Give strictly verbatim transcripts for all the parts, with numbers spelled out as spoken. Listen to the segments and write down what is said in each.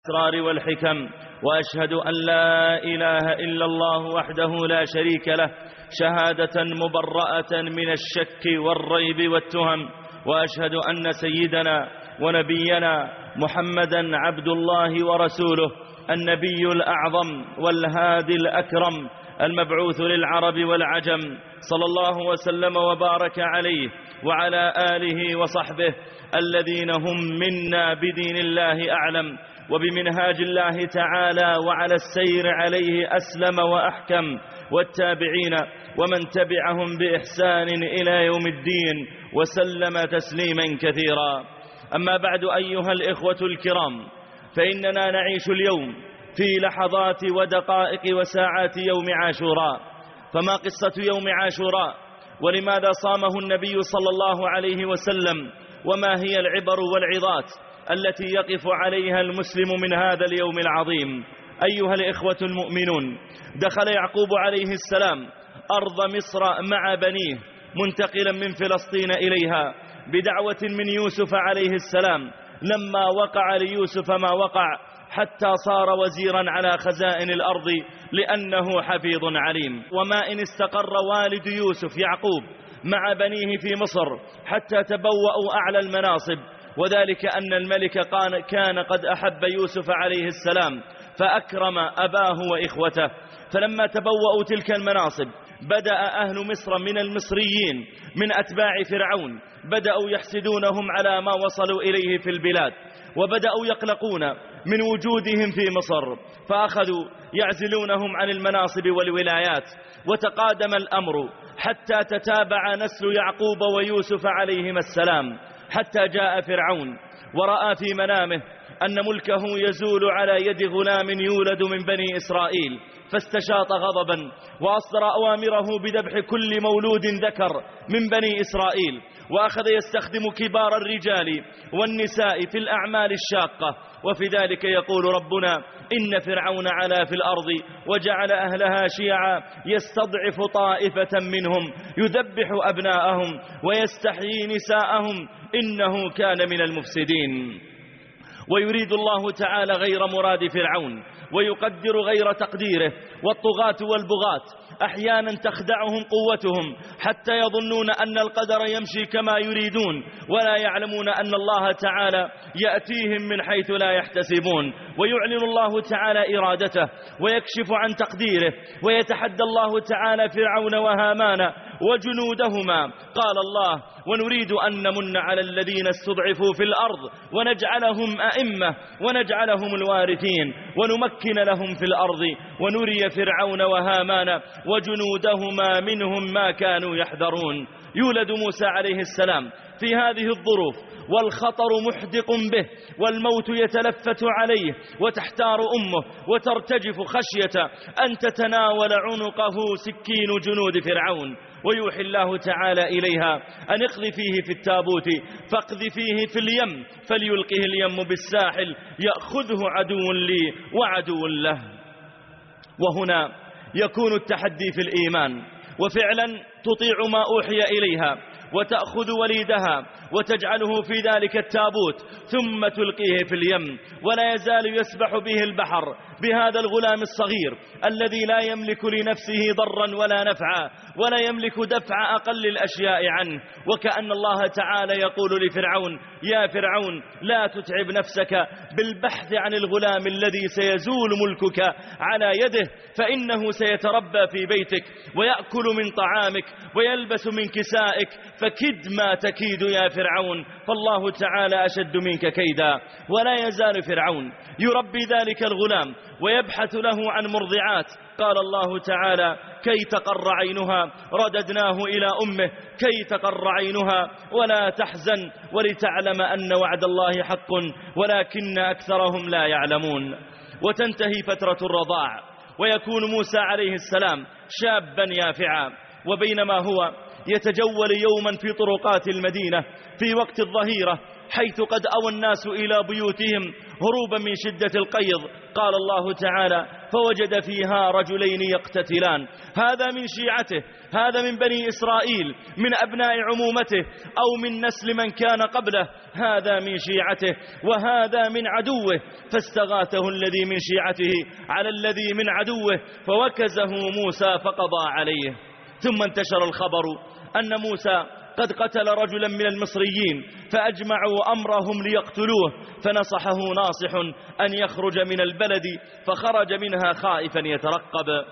الأسرار والحكم، وأشهد أن لا إله إلا الله وحده لا شريك له شهادة مبرأة من الشك والريب والتهم، وأشهد أن سيدنا ونبينا محمدا عبد الله ورسوله النبي الأعظم والهادي الأكرم المبعوث للعرب والعجم، صلى الله وسلم وبارك عليه وعلى آله وصحبه الذين هم منا بدين الله أعلم وبمنهاج الله تعالى وعلى السير عليه أسلم وأحكم، والتابعين ومن تبعهم بإحسان إلى يوم الدين وسلم تسليما كثيرا. أما بعد، أيها الإخوة الكرام، فإننا نعيش اليوم في لحظات ودقائق وساعات يوم عاشوراء. فما قصة يوم عاشوراء؟ ولماذا صامه النبي صلى الله عليه وسلم؟ وما هي العبر والعظات التي يقف عليها المسلم من هذا اليوم العظيم؟ أيها الإخوة المؤمنون، دخل يعقوب عليه السلام أرض مصر مع بنيه منتقلا من فلسطين إليها بدعوة من يوسف عليه السلام، لما وقع ليوسف ما وقع حتى صار وزيرا على خزائن الأرض لأنه حفيظ عليم. وما إن استقر والد يوسف يعقوب مع بنيه في مصر حتى تبوأوا أعلى المناصب، وذلك أن الملك كان قد أحب يوسف عليه السلام فأكرم أباه وإخوته. فلما تبوأوا تلك المناصب بدأ أهل مصر من المصريين من أتباع فرعون بدأوا يحسدونهم على ما وصلوا إليه في البلاد، وبدأوا يقلقون من وجودهم في مصر، فأخذوا يعزلونهم عن المناصب والولايات. وتقادم الأمر حتى تتابع نسل يعقوب ويوسف عليهما السلام، حتى جاء فرعون ورأى في منامه أن ملكه يزول على يد غلام يولد من بني إسرائيل، فاستشاط غضبا وأصدر أوامره بذبح كل مولود ذكر من بني إسرائيل، وأخذ يستخدم كبار الرجال والنساء في الأعمال الشاقة. وفي ذلك يقول ربنا: إن فرعون علا في الأرض وجعل أهلها شيعا يستضعف طائفة منهم يذبح أبناءهم ويستحيي نساءهم إنه كان من المفسدين. ويريد الله تعالى غير مراد فرعون ويقدر غير تقديره، والطغاة والبغاة أحيانا تخدعهم قوتهم حتى يظنون أن القدر يمشي كما يريدون، ولا يعلمون أن الله تعالى يأتيهم من حيث لا يحتسبون. ويعلن الله تعالى إرادته ويكشف عن تقديره، ويتحدى الله تعالى فرعون وهامان وجنودهما. قال الله: ونريد أن نمن على الذين استضعفوا في الأرض ونجعلهم أئمة ونجعلهم الوارثين ونمكن لهم في الأرض ونري فرعون وهامان وجنودهما منهم ما كانوا يحذرون. يولد موسى عليه السلام في هذه الظروف والخطر محدق به والموت يتلفت عليه، وتحتار أمه وترتجف خشية أن تتناول عنقه سكين جنود فرعون. ويوحي الله تعالى إليها أن اقذفيه في التابوت فاقذفيه في اليم فليلقه اليم بالساحل يأخذه عدو لي وعدو له. وهنا يكون التحدي في الإيمان، وفعلا تطيع ما أوحي إليها وتأخذ وليدها وتجعله في ذلك التابوت ثم تلقيه في اليم، ولا يزال يسبح به البحر بهذا الغلام الصغير الذي لا يملك لنفسه ضرا ولا نفعا ولا يملك دفع أقل الأشياء عنه. وكأن الله تعالى يقول لفرعون: يا فرعون لا تتعب نفسك بالبحث عن الغلام الذي سيزول ملكك على يده، فإنه سيتربى في بيتك ويأكل من طعامك ويلبس من كسائك، فكد ما تكيد يا فرعون، فالله تعالى أشد منك كيدا. ولا يزال فرعون يربي ذلك الغلام ويبحث له عن مرضعات. قال الله تعالى: كي تقر عينها رددناه إلى أمه كي تقر عينها ولا تحزن ولتعلم أن وعد الله حق ولكن أكثرهم لا يعلمون. وتنتهي فترة الرضاع ويكون موسى عليه السلام شابا يافعا، وبينما هو يتجول يوما في طرقات المدينة في وقت الظهيرة حيث قد أوى الناس إلى بيوتهم هروبا من شدة القيظ. قال الله تعالى: فوجد فيها رجلين يقتتلان، هذا من شيعته، هذا من بني إسرائيل من أبناء عمومته أو من نسل من كان قبله، هذا من شيعته وهذا من عدوه، فاستغاثه الذي من شيعته على الذي من عدوه فوكزه موسى فقضى عليه. ثم انتشر الخبر أن موسى قد قتل رجلا من المصريين، فأجمعوا أمرهم ليقتلوه، فنصحه ناصح أن يخرج من البلد، فخرج منها خائفا يترقب،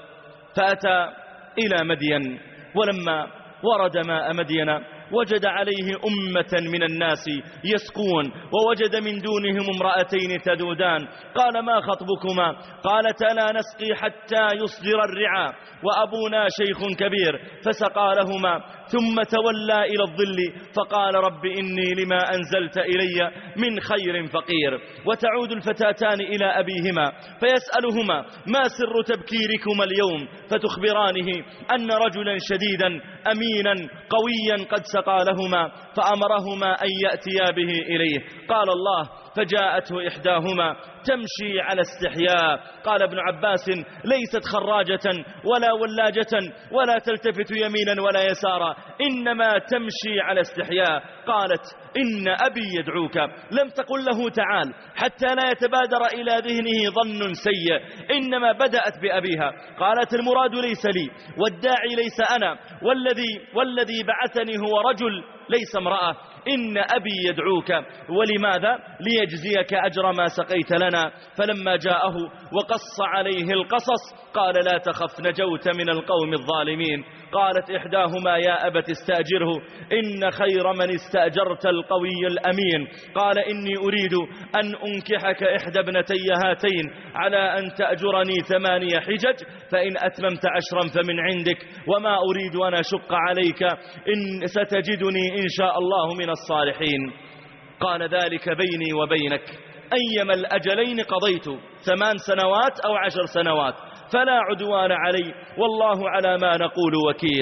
فأتى إلى مدين، ولما ورد ماء مدين وجد عليه أمة من الناس يسقون، ووجد من دونهم امرأتين تذودان. قال: ما خطبكما؟ قالت: لا نسقي حتى يصدر الرعاء وأبونا شيخ كبير، فسقى لهما ثم تولى إلى الظل فقال: رب إني لما أنزلت إلي من خير فقير. وتعود الفتاتان إلى أبيهما فيسألهما: ما سر تبكيركما اليوم؟ فتخبرانه أن رجلا شديدا أمينا قويا قد سقى لهما، فأمرهما أن يأتيا به إليه. قال الله: فجاءته إحداهما تمشي على استحياء. قال ابن عباس: ليست خراجة ولا ولاجة ولا تلتفت يمينا ولا يسارا، إنما تمشي على استحياء. قالت: إن أبي يدعوك. لم تقل له تعال حتى لا يتبادر إلى ذهنه ظن سيء، إنما بدأت بأبيها. قالت: المراد ليس لي والداعي ليس أنا، والذي, والذي بعثني هو رجل ليس امرأة، إن أبي يدعوك. ولماذا؟ ليجزيك أجر ما سقيت لنا. فلما جاءه وقص عليه القصص قال: لا تخف، نجوت من القوم الظالمين. قالت إحداهما: يا أبت استأجره إن خير من استأجرت القوي الأمين. قال: إني أريد أن أنكحك إحدى ابنتي هاتين على أن تأجرني ثمانية حجج، فإن أتممت عشرا فمن عندك، وما أريد أن أشق عليك، إن ستجدني إن شاء الله من الصالحين. قال: ذلك بيني وبينك، أيما الأجلين قضيت، ثمان سنوات أو عشر سنوات، فلا عدوان علي، والله على ما نقول وكيل.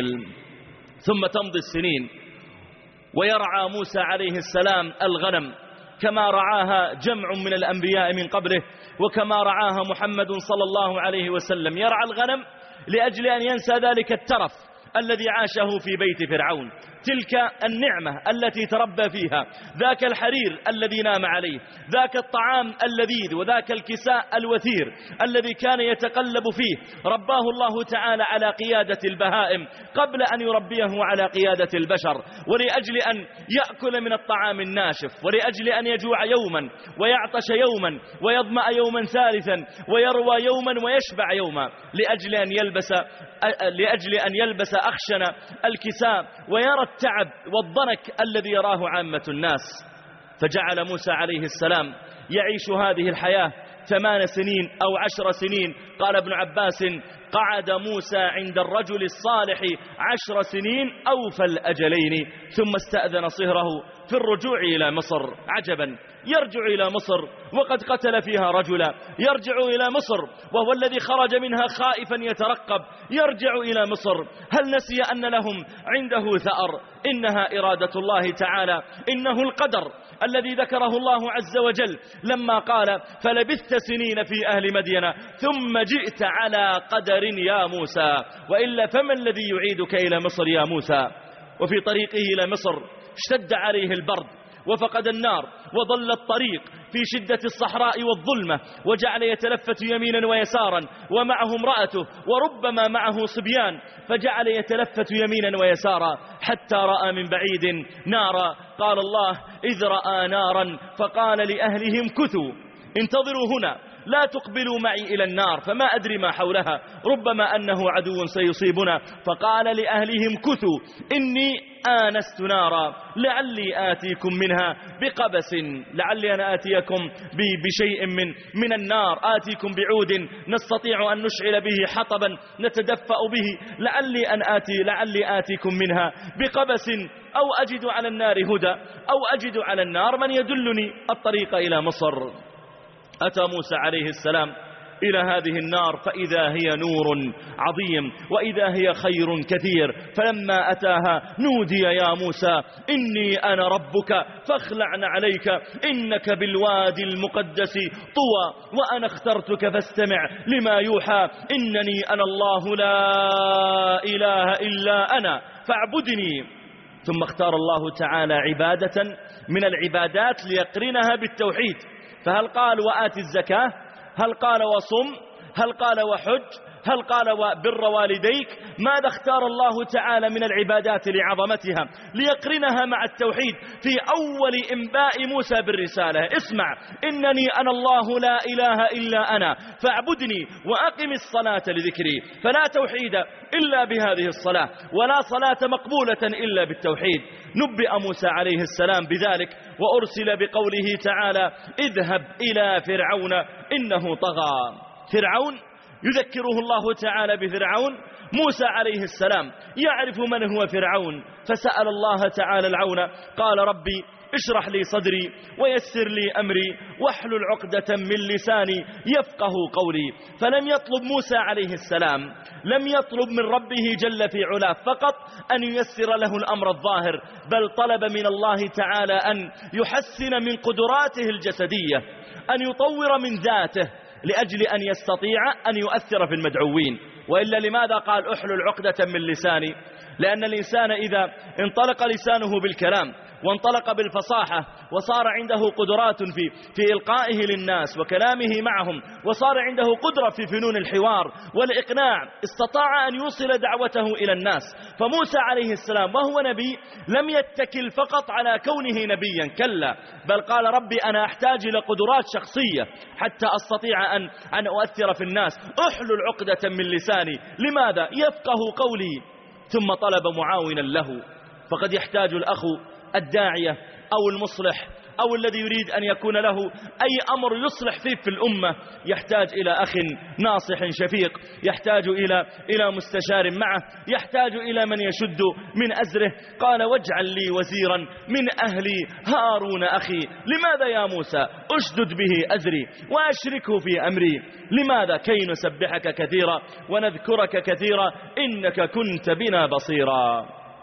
ثم تمضي السنين ويرعى موسى عليه السلام الغنم كما رعاها جمع من الأنبياء من قبله، وكما رعاها محمد صلى الله عليه وسلم. يرعى الغنم لأجل أن ينسى ذلك الترف الذي عاشه في بيت فرعون، تلك النعمة التي تربى فيها، ذاك الحرير الذي نام عليه، ذاك الطعام اللذيذ، وذاك الكساء الوثير الذي كان يتقلب فيه. رباه الله تعالى على قيادة البهائم قبل أن يربيه على قيادة البشر، ولأجل أن يأكل من الطعام الناشف، ولأجل أن يجوع يوما ويعطش يوما ويظمأ يوما ثالثا ويروى يوما ويشبع يوما، لأجل أن يلبس لأجل أن يلبس أخشن الكساء ويرى التعب والضنك الذي يراه عامة الناس. فجعل موسى عليه السلام يعيش هذه الحياة ثمان سنين أو عشر سنين. قال ابن عباس: قعد موسى عند الرجل الصالح عشر سنين أوفى الأجلين، ثم استأذن صهره في الرجوع إلى مصر. عجبا، يرجع إلى مصر وقد قتل فيها رجلا، يرجع إلى مصر وهو الذي خرج منها خائفا يترقب، يرجع إلى مصر. هل نسي أن لهم عنده ثأر؟ إنها إرادة الله تعالى، إنه القدر الذي ذكره الله عز وجل لما قال: فلبثت سنين في أهل مدين ثم جئت على قدر يا موسى، وإلا فما الذي يعيدك إلى مصر يا موسى؟ وفي طريقه إلى مصر اشتد عليه البرد وفقد النار وضل الطريق في شدة الصحراء والظلمة، وجعل يتلفت يمينا ويسارا ومعه امرأته وربما معه صبيان، فجعل يتلفت يمينا ويسارا حتى رأى من بعيد نارا. قال الله: إذ رأى نارا فقال لأهلهم كثوا انتظروا هنا لا تقبلوا معي إلى النار فما أدري ما حولها، ربما أنه عدو سيصيبنا. فقال لأهلهم كثوا إني آنست نارا لعلي آتيكم منها بقبس، لعلي أنا آتيكم بشيء من, من النار، آتيكم بعود نستطيع أن نشعل به حطبا نتدفأ به، لعلي أن آتي لعلي آتيكم منها بقبس أو أجد على النار هدى أو أجد على النار من يدلني الطريق إلى مصر. أتى موسى عليه السلام إلى هذه النار فإذا هي نور عظيم وإذا هي خير كثير. فلما أتاها نودي يا موسى إني أنا ربك فاخلعن عليك إنك بالوادي المقدس طوى وأنا اخترتك فاستمع لما يوحى إنني أنا الله لا إله إلا أنا فاعبدني. ثم اختار الله تعالى عبادة من العبادات ليقرنها بالتوحيد. فهل قال وآت الزكاة؟ هل قال وصم؟ هل قال وحج؟ هل قال وبر والديك؟ ماذا اختار الله تعالى من العبادات لعظمتها ليقرنها مع التوحيد في أول إنباء موسى بالرسالة؟ اسمع إنني أنا الله لا إله إلا أنا فاعبدني وأقم الصلاة لذكري. فلا توحيد إلا بهذه الصلاة ولا صلاة مقبولة إلا بالتوحيد. نبئ موسى عليه السلام بذلك وأرسل بقوله تعالى اذهب إلى فرعون إنه طغى. فرعون يذكره الله تعالى بفرعون. موسى عليه السلام يعرف من هو فرعون فسأل الله تعالى العون قال ربي اشرح لي صدري ويسر لي أمري واحلل عقدة من لساني يفقه قولي. فلم يطلب موسى عليه السلام لم يطلب من ربه جل في علاه فقط أن ييسر له الأمر الظاهر بل طلب من الله تعالى أن يحسن من قدراته الجسدية أن يطور من ذاته لأجل أن يستطيع أن يؤثر في المدعوين. وإلا لماذا قال احلل عقدة من لساني؟ لأن الإنسان إذا انطلق لسانه بالكلام وانطلق بالفصاحة وصار عنده قدرات في في إلقائه للناس وكلامه معهم وصار عنده قدرة في فنون الحوار والإقناع استطاع أن يوصل دعوته إلى الناس. فموسى عليه السلام وهو نبي لم يتكل فقط على كونه نبيا كلا بل قال ربي أنا أحتاج إلى قدرات شخصية حتى أستطيع أن, أن أؤثر في الناس. احلل عقدة من لساني لماذا؟ يفقه قولي. ثم طلب معاونا له. فقد يحتاج الأخ الداعية أو المصلح أو الذي يريد أن يكون له أي أمر يصلح فيه في الأمة يحتاج إلى أخ ناصح شفيق يحتاج إلى إلى مستشار معه يحتاج إلى من يشد من أزره. قال واجعل لي وزيرا من أهلي هارون أخي. لماذا يا موسى؟ أشدد به أزري وأشركه في أمري. لماذا؟ كي نسبحك كثيرا ونذكرك كثيرا إنك كنت بنا بصيرا.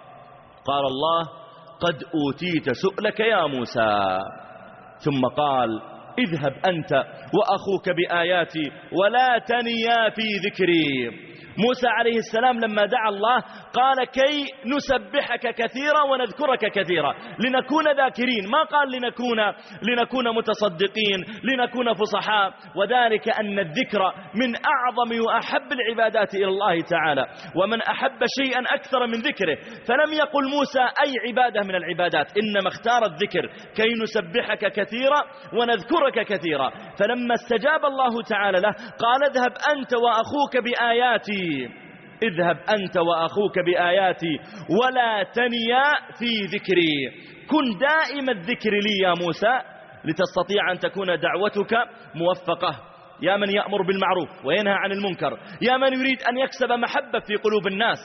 قال الله قد أوتيت سؤلك يا موسى. ثم قال اذهب أنت وأخوك بآياتي ولا تنيا في ذكري. موسى عليه السلام لما دعا الله قال كي نسبحك كثيرا ونذكرك كثيرا لنكون ذاكرين. ما قال لنكون لنكون متصدقين لنكون فصحاء. وذلك أن الذكر من أعظم وأحب العبادات إلى الله تعالى ومن أحب شيئا أكثر من ذكره. فلم يقل موسى أي عبادة من العبادات إنما اختار الذكر كي نسبحك كثيرا ونذكرك كثيرا. فلما استجاب الله تعالى له قال اذهب أنت وأخوك بآياتي اذهب أنت وأخوك بآياتي ولا تنيا في ذكري. كن دائم الذكر لي يا موسى لتستطيع أن تكون دعوتك موفقة. يا من يأمر بالمعروف وينهى عن المنكر يا من يريد أن يكسب محبة في قلوب الناس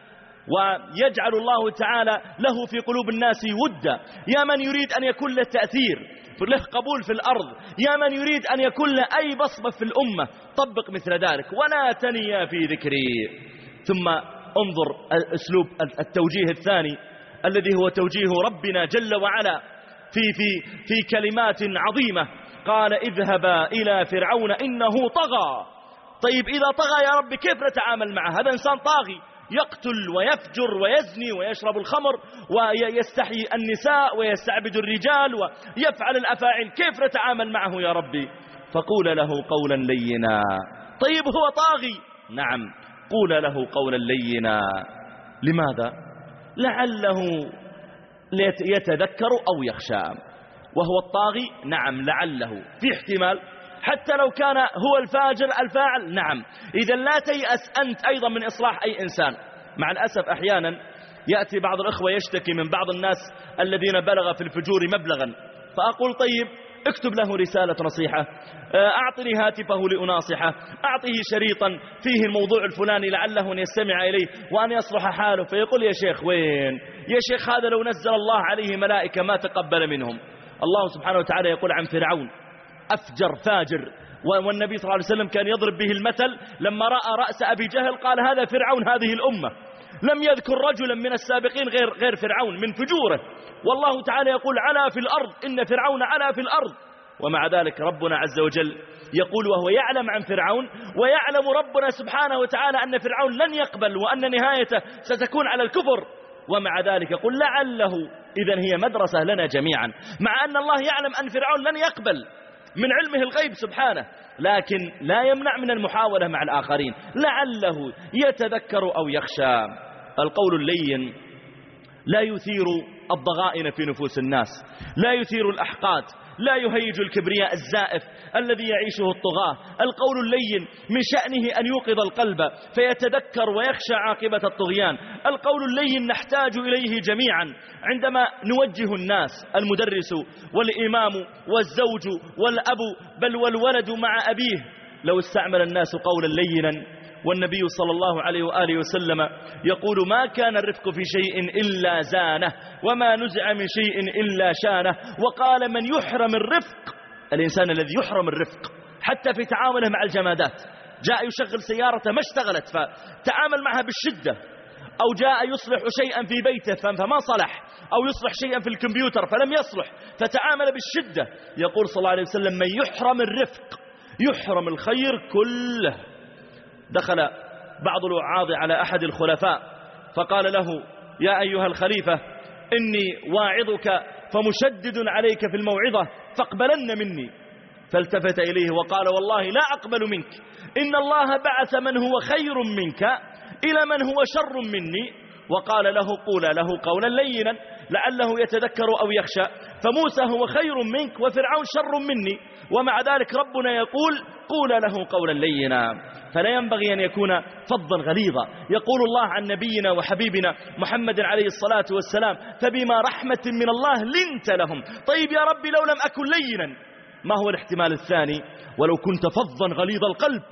ويجعل الله تعالى له في قلوب الناس ودا. يا من يريد أن يكون له تأثير له قبول في الأرض. يا من يريد أن يكون له أي بصمة في الأمة طبق مثل ذلك ولا تنيا في ذكري. ثم انظر أسلوب التوجيه الثاني الذي هو توجيه ربنا جل وعلا في, في, في كلمات عظيمة. قال اذهبا إلى فرعون إنه طغى. طيب إذا طغى يا رب كيف نتعامل معه؟ هذا إنسان طاغي يقتل ويفجر ويزني ويشرب الخمر ويستحيي النساء ويستعبد الرجال ويفعل الأفاعيل. كيف نتعامل معه يا ربي؟ فقول له قولا لينا. طيب هو طاغي نعم قول له قولا لينا. لماذا؟ لعله يتذكر أو يخشى. وهو الطاغي نعم لعله في احتمال حتى لو كان هو الفاجر الفاعل نعم. إذا لا تيأس أنت أيضا من إصلاح أي إنسان. مع الأسف أحيانا يأتي بعض الأخوة يشتكي من بعض الناس الذين بلغ في الفجور مبلغا فأقول طيب اكتب له رسالة نصيحة أعطني هاتفه لأناصحه أعطيه شريطا فيه الموضوع الفلاني لعله أن يستمع إليه وأن يصلح حاله. فيقول يا شيخ وين يا شيخ هذا لو نزل الله عليه ملائكة ما تقبل منهم. الله سبحانه وتعالى يقول عن فرعون أفجر فاجر والنبي صلى الله عليه وسلم كان يضرب به المثل لما رأى رأس أبي جهل قال هذا فرعون هذه الأمة. لم يذكر رجلا من السابقين غير غير فرعون من فجوره، والله تعالى يقول علا في الأرض، إن فرعون علا في الأرض. ومع ذلك ربنا عز وجل يقول وهو يعلم عن فرعون، ويعلم ربنا سبحانه وتعالى أن فرعون لن يقبل وأن نهايته ستكون على الكفر، ومع ذلك يقول لعله. إذن هي مدرسة لنا جميعا، مع أن الله يعلم أن فرعون لن يقبل من علمه الغيب سبحانه، لكن لا يمنع من المحاولة مع الآخرين لعله يتذكر أو يخشى. القول اللين لا يثير الضغائن في نفوس الناس، لا يثير الأحقاد، لا يهيج الكبرياء الزائف الذي يعيشه الطغاة. القول اللين من شأنه أن يوقظ القلب فيتذكر ويخشى عاقبة الطغيان. القول اللين نحتاج إليه جميعا عندما نوجه الناس، المدرس والإمام والزوج والأب بل والولد مع أبيه. لو استعمل الناس قولا لينا، والنبي صلى الله عليه وآله وسلم يقول ما كان الرفق في شيء إلا زانه، وما نزع من شيء إلا شانه. وقال من يحرم الرفق، الإنسان الذي يحرم الرفق حتى في تعامله مع الجمادات، جاء يشغل سيارته ما اشتغلت فتعامل معها بالشدة، أو جاء يصلح شيئا في بيته فما صلح، أو يصلح شيئا في الكمبيوتر فلم يصلح فتعامل بالشدة. يقول صلى الله عليه وسلم من يحرم الرفق يحرم الخير كله. دخل بعض الوعاظ على أحد الخلفاء فقال له يا أيها الخليفة إني واعظك فمشدد عليك في الموعظة فاقبلن مني. فالتفت إليه وقال والله لا أقبل منك، إن الله بعث من هو خير منك إلى من هو شر مني. وقال له قول له قولا لينا لعله يتذكر أو يخشى. فموسى هو خير منك وفرعون شر مني، ومع ذلك ربنا يقول قول له قولا لينا. فلا ينبغي أن يكون فظا غليظا. يقول الله عن نبينا وحبيبنا محمد عليه الصلاة والسلام فبما رحمة من الله لنت لهم. طيب يا ربي لو لم أكن لينا، ما هو الاحتمال الثاني؟ ولو كنت فظا غليظ القلب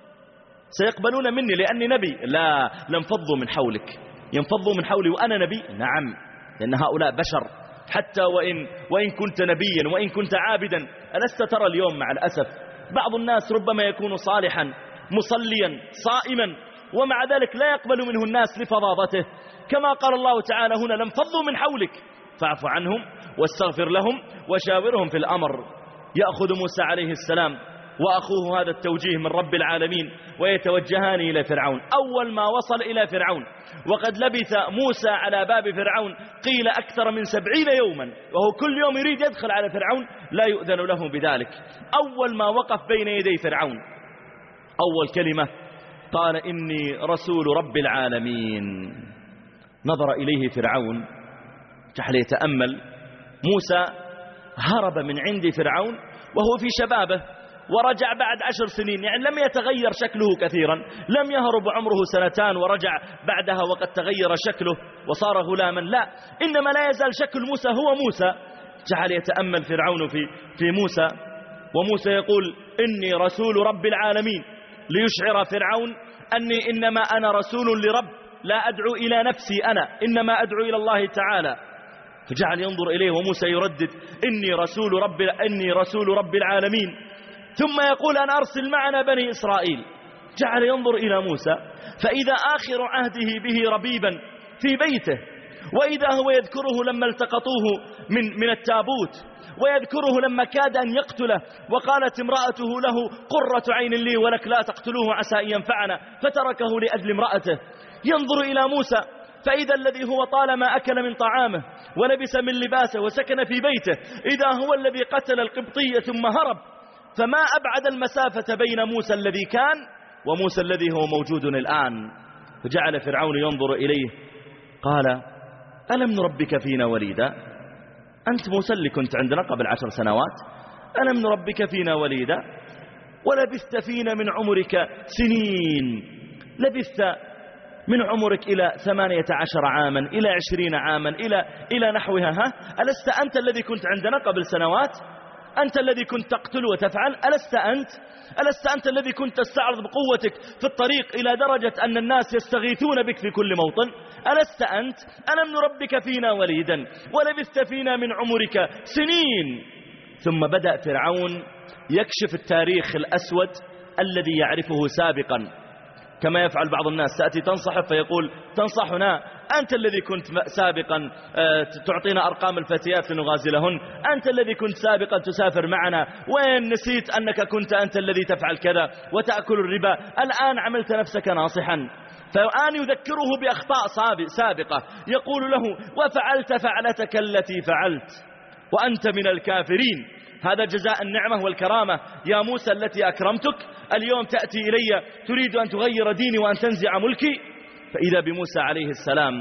سيقبلون مني لأني نبي. لا، لانفضوا من حولك. ينفضوا من حولي وأنا نبي؟ نعم، لأن هؤلاء بشر. حتى وإن, وإن كنت نبيا وإن كنت عابدا، ألست ترى اليوم مع الأسف بعض الناس ربما يكون صالحا مصليا صائما ومع ذلك لا يقبل منه الناس لفظاظته، كما قال الله تعالى هنا لانفضوا من حولك فاعف عنهم واستغفر لهم وشاورهم في الأمر. يأخذ موسى عليه السلام وأخوه هذا التوجيه من رب العالمين ويتوجهان إلى فرعون. أول ما وصل إلى فرعون وقد لبث موسى على باب فرعون قيل أكثر من سبعين يوما، وهو كل يوم يريد يدخل على فرعون لا يؤذن له بذلك. أول ما وقف بين يدي فرعون أول كلمة قال إني رسول رب العالمين. نظر إليه فرعون جعل يتأمل. موسى هرب من عند فرعون وهو في شبابه ورجع بعد عشر سنين، يعني لم يتغير شكله كثيرا، لم يهرب عمره سنتان ورجع بعدها وقد تغير شكله وصار غلاما، لا، إنما لا يزال شكل موسى هو موسى. جعل يتأمل فرعون في, في موسى، وموسى يقول إني رسول رب العالمين، ليشعر فرعون أني إنما أنا رسول لرب، لا أدعو إلى نفسي أنا، إنما أدعو إلى الله تعالى. فجعل ينظر إليه وموسى يردد إني رسول رب, إني رسول رب العالمين، ثم يقول أن أرسل معنا بني إسرائيل. جعل ينظر إلى موسى فإذا آخر عهده به ربيبا في بيته، وإذا هو يذكره لما التقطوه من, من التابوت، ويذكره لما كاد أن يقتله وقالت امرأته له قرة عين لي ولك لا تقتلوه عسى أن ينفعنا، فتركه لأجل امرأته. ينظر إلى موسى فإذا الذي هو طالما أكل من طعامه ولبس من لباسه وسكن في بيته إذا هو الذي قتل القبطية ثم هرب. فما أبعد المسافة بين موسى الذي كان وموسى الذي هو موجود الآن. فجعل فرعون ينظر إليه قال ألم نربك فينا وليدا؟ أنت موسى اللي كنت عندنا قبل عشر سنوات، ألم نربك فينا وليدا ولبثت فينا من عمرك سنين، لبثت من عمرك إلى ثمانية عشر عاما إلى عشرين عاما إلى, إلى نحوها. ها ألست أنت الذي كنت عندنا قبل سنوات؟ أنت الذي كنت تقتل وتفعل؟ ألست أنت؟ ألست أنت الذي كنت تستعرض بقوتك في الطريق إلى درجة أن الناس يستغيثون بك في كل موطن؟ ألست أنت؟ ألم نربك فينا وليدا ولبثت فينا من عمرك سنين. ثم بدأ فرعون يكشف التاريخ الأسود الذي يعرفه سابقا، كما يفعل بعض الناس، تأتي تنصحه فيقول تنصحنا أنت الذي كنت سابقا تعطينا أرقام الفتيات لنغازلهن، أنت الذي كنت سابقا تسافر معنا، وين نسيت أنك كنت أنت الذي تفعل كذا وتأكل الربا، الآن عملت نفسك ناصحا. فالآن يذكره بأخطاء سابقة، يقول له وفعلت فعلتك التي فعلت وأنت من الكافرين، هذا جزاء النعمة والكرامة يا موسى التي أكرمتك، اليوم تأتي إلي تريد أن تغير ديني وأن تنزع ملكي. فإذا بموسى عليه السلام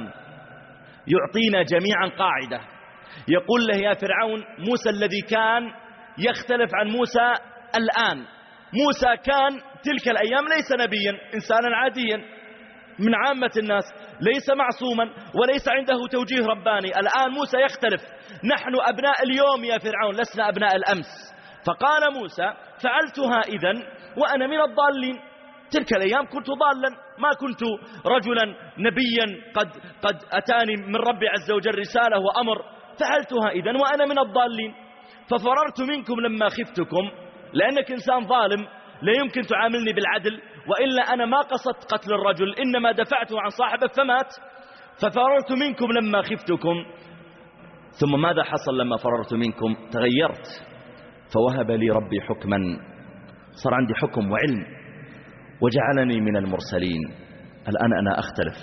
يعطينا جميعا قاعدة، يقول له يا فرعون موسى الذي كان يختلف عن موسى الآن، موسى كان تلك الأيام ليس نبيا، إنسانا عاديا من عامة الناس، ليس معصوما وليس عنده توجيه رباني. الآن موسى يختلف، نحن أبناء اليوم يا فرعون لسنا أبناء الأمس. فقال موسى فعلتها إذن وأنا من الضالين، تلك الأيام كنت ضالا، ما كنت رجلا نبيا قد, قد أتاني من ربي عز وجل رسالة وأمر، فعلتها إذن وأنا من الضالين، ففررت منكم لما خفتكم، لأنك إنسان ظالم لا يمكن تعاملني بالعدل، وإلا أنا ما قصدت قتل الرجل، إنما دفعته عن صاحبه فمات، ففررت منكم لما خفتكم. ثم ماذا حصل لما فررت منكم؟ تغيرت، فوهب لي ربي حكما، صار عندي حكم وعلم، وجعلني من المرسلين، الآن أنا أختلف.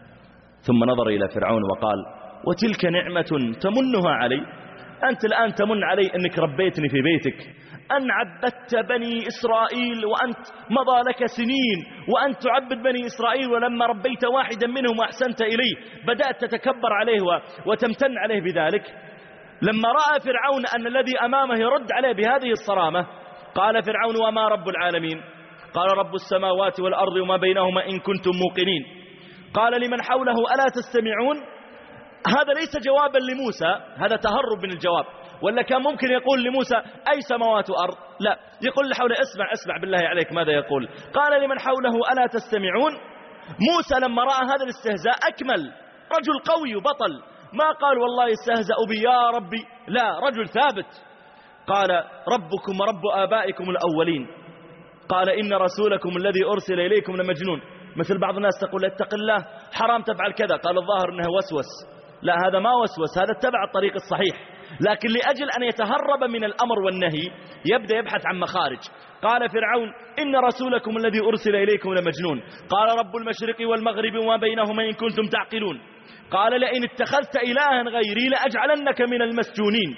ثم نظر إلى فرعون وقال وتلك نعمة تمنها علي، أنت الآن تمن علي أنك ربيتني في بيتك، أن عبدت بني إسرائيل وأنت مضى لك سنين وأنت تعبد بني إسرائيل، ولما ربيت واحدا منهم وأحسنت إليه بدأت تتكبر عليه وتمتن عليه بذلك. لما رأى فرعون أن الذي أمامه يرد عليه بهذه الصرامة قال فرعون وما رب العالمين؟ قال رب السماوات والأرض وما بينهما إن كنتم موقنين. قال لمن حوله ألا تستمعون؟ هذا ليس جوابا لموسى، هذا تهرب من الجواب، ولا كان ممكن يقول لموسى أي سماوات وأرض، لا، يقول لحوله اسمع اسمع بالله عليك ماذا يقول. قال لمن حوله ألا تستمعون؟ موسى لما رأى هذا الاستهزاء أكمل، رجل قوي وبطل، ما قال والله استهزأ بي يا ربي، لا، رجل ثابت. قال ربكم ورب آبائكم الأولين، قال إن رسولكم الذي أرسل إليكم لمجنون. مثل بعض الناس تقول اتق الله حرام تفعل كذا، قال الظاهر أنه وسوس، لا، هذا ما وسوس، هذا اتبع الطريق الصحيح، لكن لأجل أن يتهرب من الأمر والنهي يبدأ يبحث عن مخارج. قال فرعون إن رسولكم الذي أرسل إليكم لمجنون، قال رب المشرق والمغرب وما بينهما إن كنتم تعقلون. قال لئن اتخذت إلها غيري لأجعلنك من المسجونين.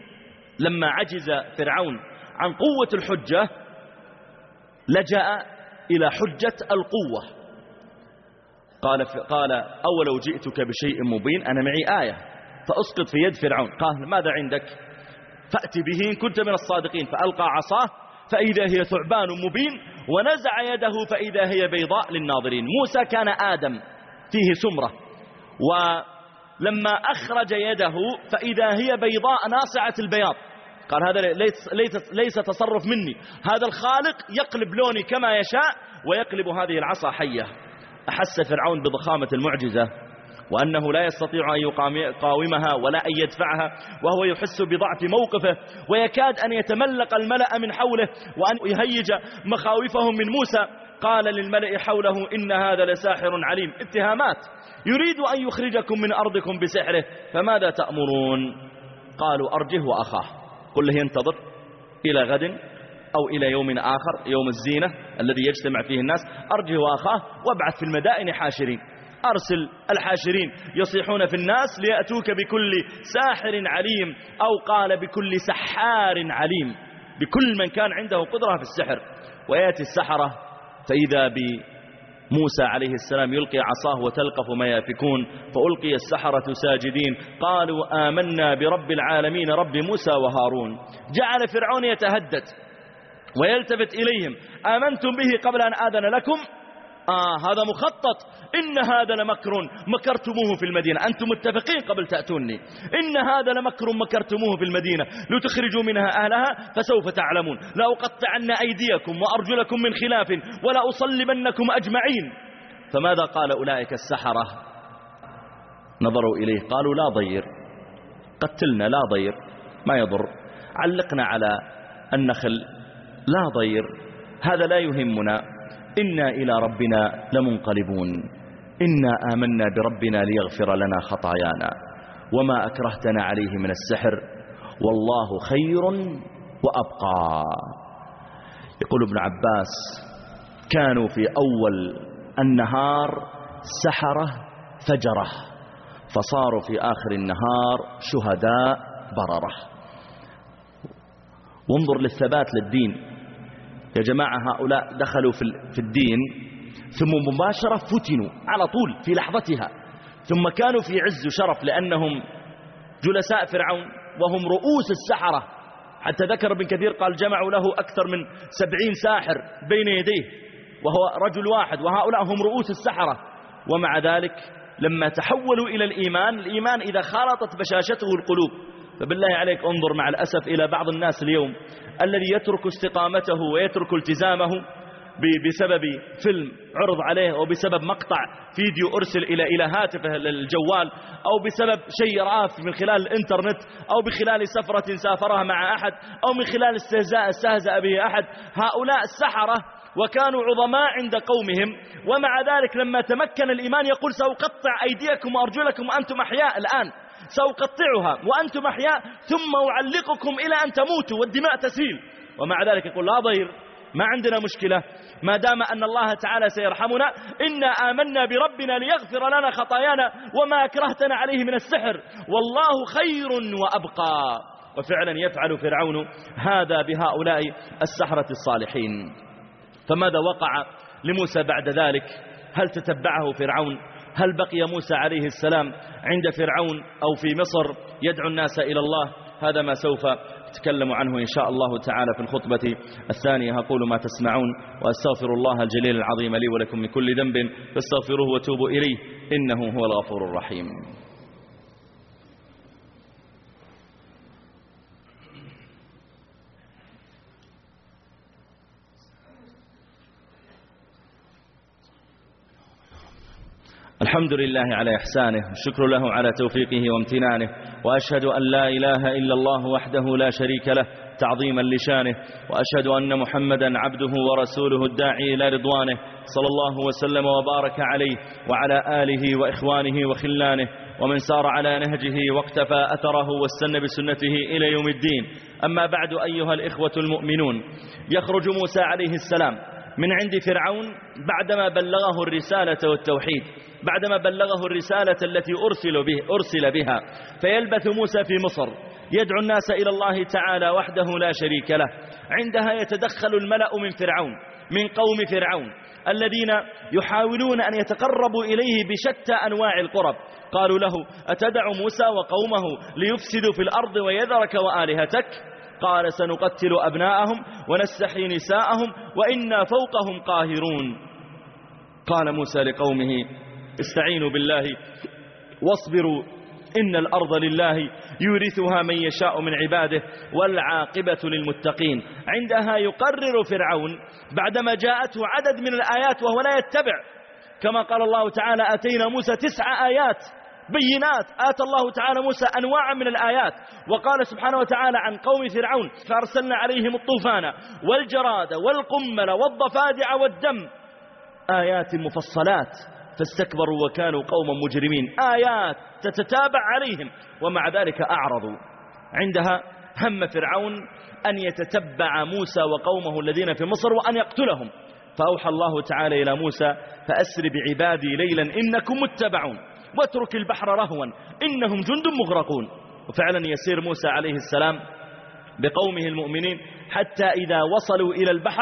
لما عجز فرعون عن قوة الحجة لجأ إلى حجة القوة، قال قال أولو جئتك بشيء مبين أنا معي آية فأسقط في يد فرعون. قال ماذا عندك؟ فأت به إن كنت من الصادقين. فألقى عصاه فإذا هي ثعبان مبين ونزع يده فإذا هي بيضاء للناظرين. موسى كان آدم فيه سمرة، ولما أخرج يده فإذا هي بيضاء ناصعة البياض. قال هذا ليس, ليس, ليس تصرف مني، هذا الخالق يقلب لوني كما يشاء ويقلب هذه العصا حية. أحس فرعون بضخامة المعجزة وأنه لا يستطيع أن يقاومها ولا أن يدفعها، وهو يحس بضعف موقفه ويكاد أن يتملق الملأ من حوله وأن يهيج مخاوفهم من موسى. قال للملأ حوله إن هذا لساحر عليم، اتهامات، يريد أن يخرجكم من أرضكم بسحره فماذا تأمرون؟ قالوا أرجه وأخاه، قل له ينتظر إلى غد أو إلى يوم آخر، يوم الزينة الذي يجتمع فيه الناس، أرجه وأخاه وابعث في المدائن حاشرين، أرسل الحاشرين يصيحون في الناس ليأتوك بكل ساحر عليم، أو قال بكل سحار عليم، بكل من كان عنده قدرة في السحر. ويأتي السحرة فإذا بموسى عليه السلام يلقي عصاه وتلقف ما يافكون، فألقي السحرة ساجدين قالوا آمنا برب العالمين رب موسى وهارون. جعل فرعون يتهدد ويلتفت إليهم آمنتم به قبل أن آذن لكم؟ آه هذا مخطط، إن هذا لمكر مكرتموه في المدينة، أنتم متفقين قبل تأتوني، إن هذا لمكر مكرتموه في المدينة لتخرجوا منها أهلها فسوف تعلمون، لأقطعن أيديكم وأرجلكم من خلاف ولا أصلبنكم أجمعين. فماذا قال أولئك السحرة؟ نظروا إليه قالوا لا ضير، قتلنا لا ضير، ما يضر، علقنا على النخل لا ضير، هذا لا يهمنا، إنا إلى ربنا لمنقلبون، إنا آمنا بربنا ليغفر لنا خطايانا وما أكرهتنا عليه من السحر والله خير وأبقى. يقول ابن عباس كانوا في أول النهار سحرة فجرة، فصاروا في آخر النهار شهداء بررة. وانظر للثبات للدين يا جماعة، هؤلاء دخلوا في الدين ثم مباشرة فتنوا على طول في لحظتها، ثم كانوا في عز وشرف لأنهم جلساء فرعون وهم رؤوس السحرة، حتى ذكر ابن كثير قال جمعوا له أكثر من سبعين ساحر بين يديه وهو رجل واحد، وهؤلاء هم رؤوس السحرة. ومع ذلك لما تحولوا إلى الإيمان، الإيمان إذا خالطت بشاشته القلوب، فبالله عليك انظر مع الأسف إلى بعض الناس اليوم الذي يترك استقامته ويترك التزامه بسبب فيلم عرض عليه، أو بسبب مقطع فيديو أرسل إلى إلى هاتفه الجوال، أو بسبب شيء رآه من خلال الإنترنت، أو بخلال سفرة سافرها مع أحد، أو من خلال استهزاء استهزأ به أحد. هؤلاء السحرة وكانوا عظماء عند قومهم، ومع ذلك لما تمكن الإيمان يقول سأقطع أيديكم وأرجلكم وأنتم أحياء، الآن سأقطعها وأنتم أحياء ثم أعلقكم إلى أن تموتوا والدماء تسيل. ومع ذلك يقول لا ضير، ما عندنا مشكلة ما دام أن الله تعالى سيرحمنا، إنا آمنا بربنا ليغفر لنا خطايانا وما أكرهتنا عليه من السحر والله خير وأبقى. وفعلا يفعل فرعون هذا بهؤلاء السحرة الصالحين. فماذا وقع لموسى بعد ذلك؟ هل تتبعه فرعون؟ هل بقي موسى عليه السلام عند فرعون أو في مصر يدعو الناس إلى الله؟ هذا ما سوف نتكلم عنه إن شاء الله تعالى في الخطبة الثانية. أقول ما تسمعون وأستغفر الله الجليل العظيم لي ولكم من كل ذنب فاستغفروه وتوبوا إليه إنه هو الغفور الرحيم. الحمد لله على إحسانه، والشكر له على توفيقه وامتنانه، وأشهد أن لا إله إلا الله وحده لا شريك له تعظيما لشانه، وأشهد أن محمدا عبده ورسوله الداعي إلى رضوانه، صلى الله وسلم وبارك عليه وعلى آله وإخوانه وخلانه ومن سار على نهجه واقتفى أثره واستنى بسنته إلى يوم الدين. أما بعد أيها الإخوة المؤمنون، يخرج موسى عليه السلام من عند فرعون بعدما بلغه الرسالة والتوحيد، بعدما بلغه الرسالة التي أرسل, به أرسل بها، فيلبث موسى في مصر يدعو الناس إلى الله تعالى وحده لا شريك له. عندها يتدخل الملأ من فرعون، من قوم فرعون الذين يحاولون أن يتقربوا إليه بشتى أنواع القرب. قالوا له أتدع موسى وقومه ليفسدوا في الأرض ويذرك وآلهتك؟ قال سنقتل أبناءهم ونستحيي نساءهم وإنا فوقهم قاهرون. قال موسى لقومه استعينوا بالله واصبروا إن الأرض لله يورثها من يشاء من عباده والعاقبة للمتقين. عندها يقرر فرعون بعدما جاءته عدد من الآيات وهو لا يتبع، كما قال الله تعالى أتينا موسى تسع آيات بينات، آتى الله تعالى موسى أنواعا من الآيات. وقال سبحانه وتعالى عن قوم فرعون فأرسلنا عليهم الطوفان والجراد والقمل والضفادع والدم آيات مفصلات فاستكبروا وكانوا قوما مجرمين، آيات تتتابع عليهم ومع ذلك أعرضوا. عندها هم فرعون أن يتتبع موسى وقومه الذين في مصر وأن يقتلهم، فأوحى الله تعالى إلى موسى فأسر بعبادي ليلا إنكم متبعون واترك البحر رهوا إنهم جند مغرقون. وفعلا يسير موسى عليه السلام بقومه المؤمنين حتى إذا وصلوا إلى البحر،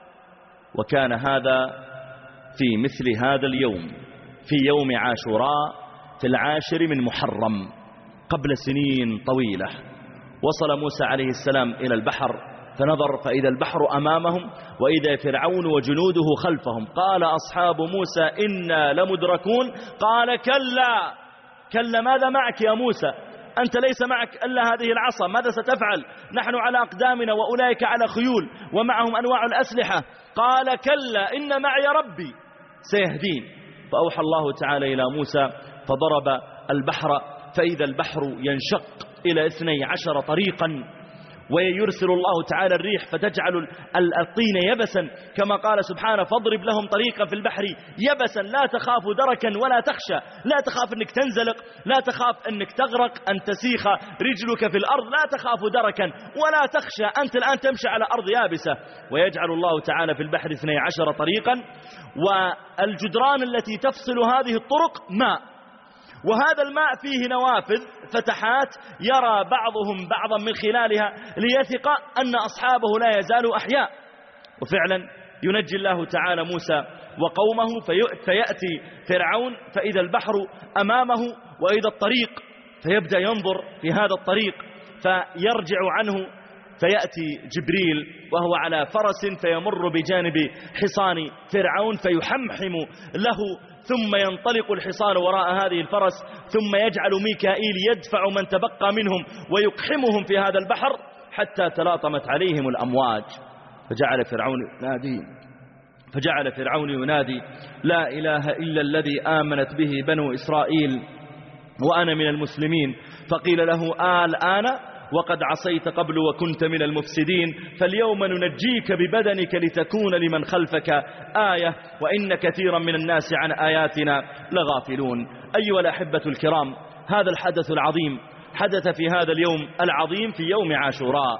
وكان هذا في مثل هذا اليوم، في يوم عاشوراء في العاشر من محرم قبل سنين طويلة. وصل موسى عليه السلام إلى البحر فنظر فإذا البحر أمامهم وإذا فرعون وجنوده خلفهم. قال أصحاب موسى إنا لمدركون. قال كلا كلا ماذا معك يا موسى؟ أنت ليس معك إلا هذه العصا، ماذا ستفعل؟ نحن على أقدامنا وأولئك على خيول ومعهم أنواع الأسلحة. قال كلا إن معي ربي سيهدين. فأوحى الله تعالى إلى موسى فضرب البحر فإذا البحر ينشق إلى اثني عشر طريقا، ويرسل الله تعالى الريح فتجعل الطين يبسا، كما قال سبحانه فاضرب لهم طريقا في البحر يبسا لا تخاف دركا ولا تخشى، لا تخاف أنك تنزلق، لا تخاف أنك تغرق، أن تسيخ رجلك في الأرض، لا تخاف دركا ولا تخشى، أنت الآن تمشي على أرض يابسة. ويجعل الله تعالى في البحر اثني عشر طريقا، والجدران التي تفصل هذه الطرق ماء، وهذا الماء فيه نوافذ فتحات يرى بعضهم بعضا من خلالها ليثق أن أصحابه لا يزالوا أحياء. وفعلا ينجي الله تعالى موسى وقومه فيأتي فرعون فإذا البحر أمامه وإذا الطريق، فيبدأ ينظر في هذا الطريق فيرجع عنه، فيأتي جبريل وهو على فرس فيمر بجانب حصان فرعون فيحمحم له، ثم ينطلق الحصان وراء هذه الفرس، ثم يجعل ميكائيل يدفع من تبقى منهم ويقحمهم في هذا البحر حتى تلاطمت عليهم الأمواج. فجعل فرعون ينادي فجعل فرعون ينادي لا إله إلا الذي آمنت به بنو إسرائيل وأنا من المسلمين. فقيل له الآن وقد عصيت قبل وكنت من المفسدين، فاليوم ننجيك ببدنك لتكون لمن خلفك آية وإن كثيرا من الناس عن آياتنا لغافلون. أيها الأحبة الكرام، هذا الحدث العظيم حدث في هذا اليوم العظيم في يوم عاشوراء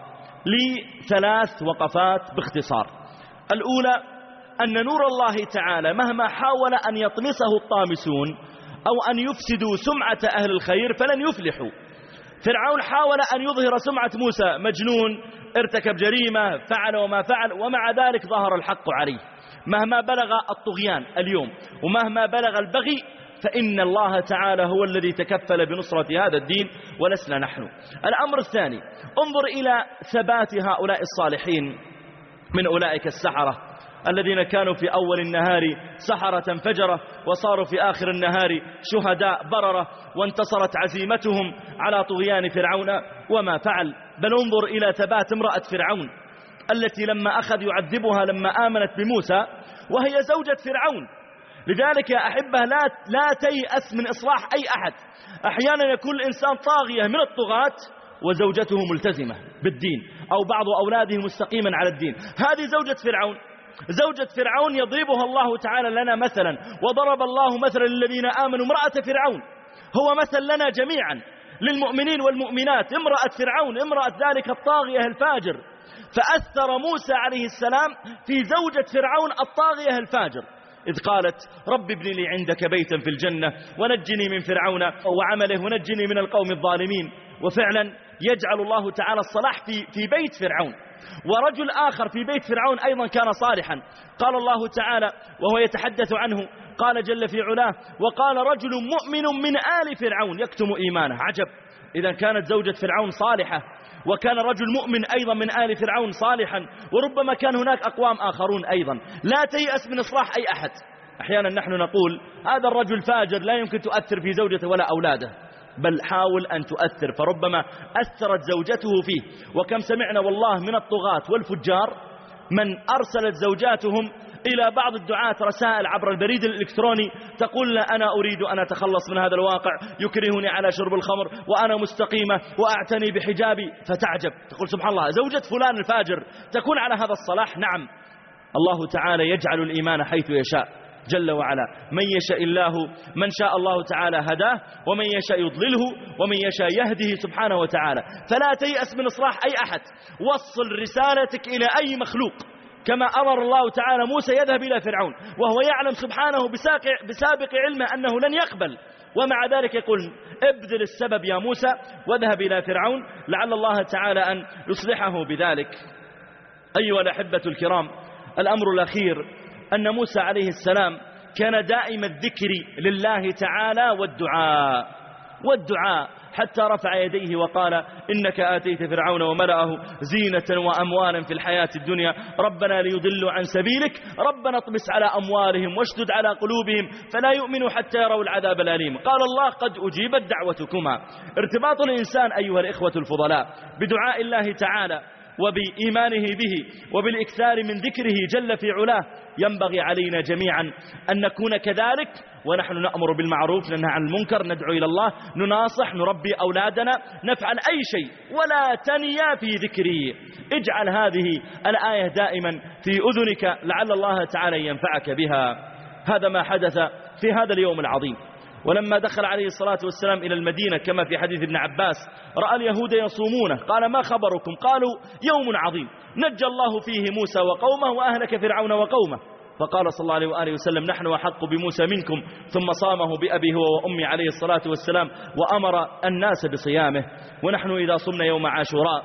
لثلاث وقفات باختصار. الأولى أن نور الله تعالى مهما حاول أن يطمسه الطامسون أو أن يفسدوا سمعة أهل الخير فلن يفلحوا. فرعون حاول أن يظهر سمعة موسى مجنون، ارتكب جريمة، فعل وما فعل، ومع ذلك ظهر الحق عليه. مهما بلغ الطغيان اليوم ومهما بلغ البغي فإن الله تعالى هو الذي تكفل بنصرة هذا الدين ولسنا نحن. الأمر الثاني، انظر إلى ثبات هؤلاء الصالحين من أولئك السحرة الذين كانوا في أول النهار سحرة فجرة وصاروا في آخر النهار شهداء بررة، وانتصرت عزيمتهم على طغيان فرعون وما فعل. بل انظر إلى ثبات امرأة فرعون التي لما أخذ يعذبها لما آمنت بموسى وهي زوجة فرعون. لذلك يا أحبة لا, لا تيأس من إصلاح أي أحد. أحيانا يكون الإنسان طاغية من الطغاة وزوجته ملتزمة بالدين أو بعض أولاده مستقيما على الدين. هذه زوجة فرعون. زوجة فرعون يضربها الله تعالى لنا مثلا، وضرب الله مثلا للذين آمنوا امرأة فرعون، هو مثل لنا جميعا للمؤمنين والمؤمنات. امرأة فرعون، امرأة ذلك الطاغية الفاجر، فأثر موسى عليه السلام في زوجة فرعون الطاغية الفاجر إذ قالت رب ابن لي عندك بيتا في الجنة ونجني من فرعون وعمله ونجني من القوم الظالمين. وفعلا يجعل الله تعالى الصلاح في, في بيت فرعون. ورجل آخر في بيت فرعون أيضا كان صالحا، قال الله تعالى وهو يتحدث عنه، قال جل في علاه وقال رجل مؤمن من آل فرعون يكتم إيمانه. عجب، إذا كانت زوجة فرعون صالحة وكان رجل مؤمن أيضا من آل فرعون صالحا، وربما كان هناك أقوام آخرون أيضا. لا تيأس من إصلاح أي أحد. أحيانا نحن نقول هذا الرجل فاجر لا يمكن تؤثر في زوجته ولا أولاده، بل حاول أن تؤثر، فربما أثرت زوجته فيه. وكم سمعنا والله من الطغاة والفجار من أرسلت زوجاتهم إلى بعض الدعاة رسائل عبر البريد الإلكتروني تقول لا أنا أريد أن أتخلص من هذا الواقع يكرهني على شرب الخمر وأنا مستقيمة وأعتني بحجابي. فتعجب، تقول سبحان الله، زوجة فلان الفاجر تكون على هذا الصلاح. نعم، الله تعالى يجعل الإيمان حيث يشاء جل وعلا. من يشاء الله من شاء الله تعالى هداه، ومن يشاء يضلله، ومن يشاء يهده سبحانه وتعالى. فلا تيأس من إصلاح أي أحد، وصل رسالتك إلى أي مخلوق كما أمر الله تعالى موسى يذهب إلى فرعون وهو يعلم سبحانه بسابق علمه أنه لن يقبل، ومع ذلك يقول ابذل السبب يا موسى واذهب إلى فرعون لعل الله تعالى أن يصلحه بذلك. أيها الأحبة الكرام، الأمر الأخير أن موسى عليه السلام كان دائم الذكر لله تعالى والدعاء والدعاء حتى رفع يديه وقال إنك آتيت فرعون وملأه زينة وأموالا في الحياة الدنيا ربنا ليضلوا عن سبيلك ربنا اطمس على أموالهم واشدد على قلوبهم فلا يؤمنوا حتى يروا العذاب الأليم. قال الله قد أجيبت دعوتكما. ارتباط الإنسان أيها الإخوة الفضلاء بدعاء الله تعالى وبإيمانه به وبالإكثار من ذكره جل في علاه. ينبغي علينا جميعا أن نكون كذلك، ونحن نأمر بالمعروف ننهى عن المنكر، ندعو إلى الله، نناصح، نربي أولادنا، نفعل أي شيء ولا تنيا في ذكري. اجعل هذه الآية دائما في أذنك لعل الله تعالى ينفعك بها. هذا ما حدث في هذا اليوم العظيم. ولما دخل عليه الصلاة والسلام إلى المدينة كما في حديث ابن عباس رأى اليهود يصومونه، قال ما خبركم؟ قالوا يوم عظيم نجى الله فيه موسى وقومه وأهلك فرعون وقومه. فقال صلى الله عليه وآله وسلم نحن أحق بموسى منكم، ثم صامه بأبي هو وأمي عليه الصلاة والسلام وأمر الناس بصيامه. ونحن إذا صمنا يوم عاشوراء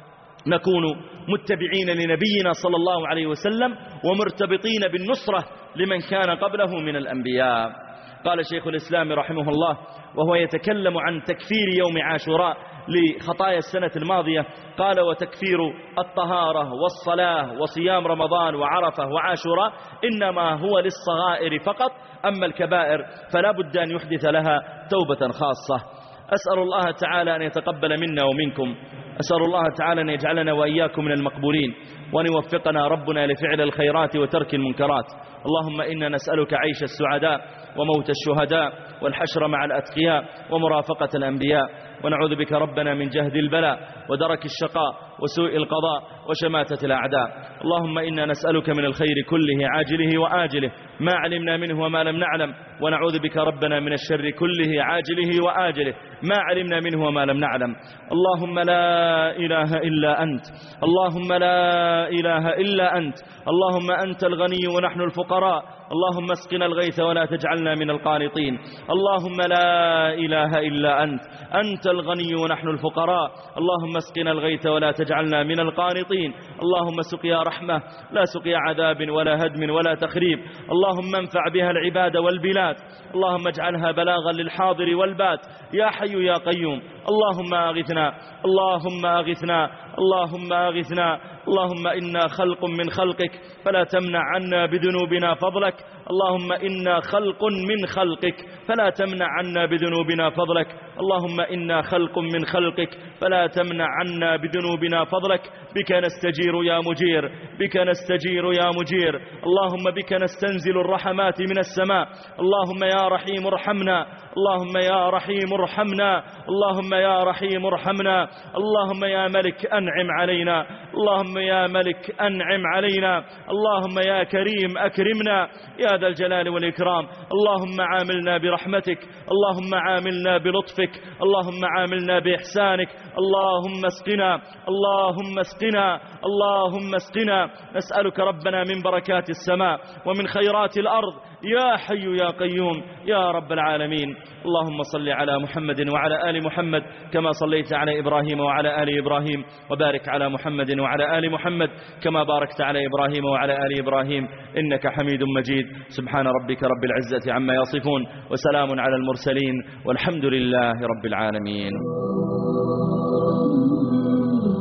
نكون متبعين لنبينا صلى الله عليه وسلم ومرتبطين بالنصرة لمن كان قبله من الأنبياء. قال شيخ الإسلام رحمه الله وهو يتكلم عن تكفير يوم عاشوراء لخطايا السنة الماضية، قال وتكفير الطهارة والصلاة وصيام رمضان وعرفة وعاشوراء إنما هو للصغائر فقط، أما الكبائر فلا بد أن يحدث لها توبة خاصة. أسأل الله تعالى أن يتقبل منا ومنكم، أسأل الله تعالى أن يجعلنا وإياكم من المقبولين، وأن يوفقنا ربنا لفعل الخيرات وترك المنكرات. اللهم إنا نسألك عيش السعداء وموت الشهداء والحشر مع الأتقياء ومرافقة الأنبياء، ونعوذ بك ربنا من جهد البلاء ودرك الشقاء وسوء القضاء وشماتة الأعداء. اللهم إنا نسألك من الخير كله عاجله وآجله ما علمنا منه وما لم نعلم، ونعوذ بك ربنا من الشر كله عاجله وآجله ما علمنا منه وما لم نعلم. اللهم لا إله إلا أنت، اللهم لا إله إلا أنت، اللهم أنت الغني ونحن الفقراء، اللهم اسقنا الغيث ولا تجعلنا من القانطين. اللهم لا إله إلا أنت، أنت الغني ونحن الفقراء، اللهم اسقنا الغيث ولا تجعلنا من القانطين. اللهم سقيا رحمة لا سقيا عذاب ولا هدم ولا تخريب، اللهم انفع بها العباد والبلاد، اللهم اجعلها بلاغا للحاضر والبات يا حي يا قيوم. اللهم أغثنا، اللهم أغثنا، اللهم أغثنا. اللهم إنا خلق من خلقك فلا تمنع عنا بذنوبنا فضلك، اللهم إنا خلق من خلقك فلا تمنع عنا بذنوبنا فضلك، اللهم إنا خلق من خلقك فلا تمنع عنا بذنوبنا فضلك. بك نستجير يا مجير، بك نستجير يا مجير. اللهم بك نستنزل الرحمات من السماء، اللهم يا رحيم ارحمنا، اللهم يا رحيم ارحمنا، اللهم يا رحيم ارحمنا. اللهم يا ملك أنعم علينا، اللهم يا ملك أنعم علينا، اللهم يا كريم أكرمنا يا ذا الجلال والإكرام. اللهم عاملنا برحمتك، اللهم عاملنا بلطفك، اللهم عاملنا بإحسانك. اللهم اسقنا، اللهم اسقنا، اللهم اسقنا. نسألك ربنا من بركات السماء ومن خيرات الأرض يا حي يا قيوم يا رب العالمين. اللهم صل على محمد وعلى آل محمد كما صليت على إبراهيم وعلى آل إبراهيم، وبارك على محمد وعلى آل محمد كما باركت على إبراهيم وعلى آل إبراهيم إنك حميد مجيد. سبحان ربك رب العزة عما يصفون وسلام على المرسلين والحمد لله رب العالمين.